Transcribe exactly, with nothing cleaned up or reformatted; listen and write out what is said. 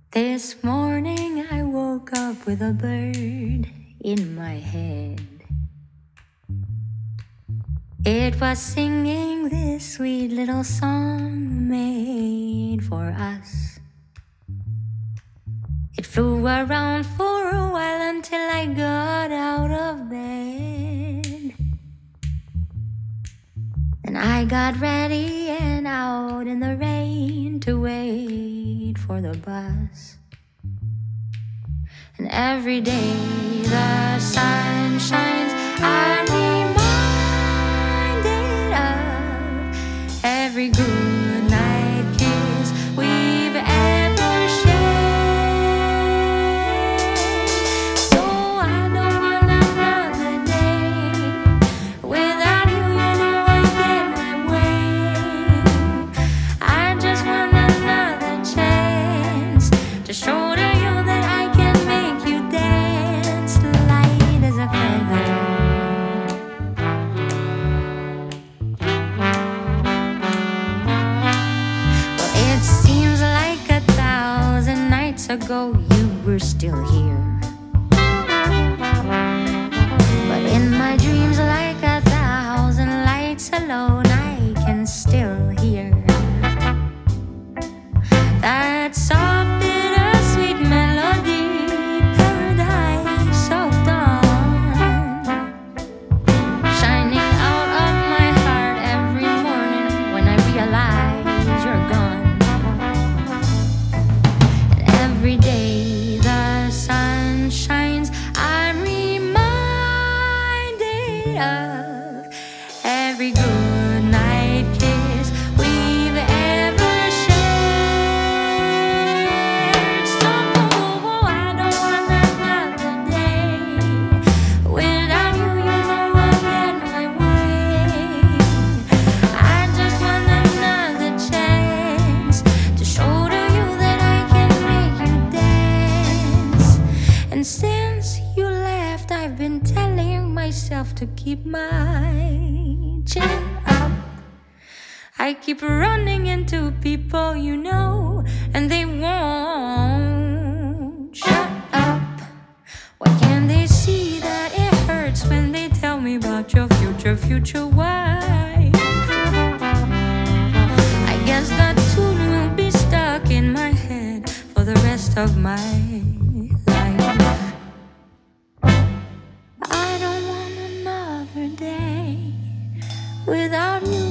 This morning I woke up with a bird in my head. It was singing this sweet little song made for us. It flew around for a while until I got out of bed. Then I got ready and out in the rain to wait for the bus. And every day the sun shines, I'm reminded of every good night kiss we've ever shared. So I don't want another day without you, you know I get my way. I just want another chance to show to you that I can make you dance light as a feather. Well, it seems like a thousand nights ago you were still here. But in my dreams, like a thousand lights alone, I can still hear that soft, bittersweet melody, paradise of dawn, shining out of my heart every morning when I realize you're gone. And every day the sun shines, I'm reminded of every good night kiss we've ever shared. So oh, I don't want another day without you, you know I'll get my way. I just want another chance to show to you that I can make you dance. And since you left, I've been telling myself to keep my chin up. I keep running into people you know, and they won't shut up. Why can't they see that it hurts when they tell me about your future, future wife? I guess that tune will be stuck in my head for the rest of my life. I don't want another day without you.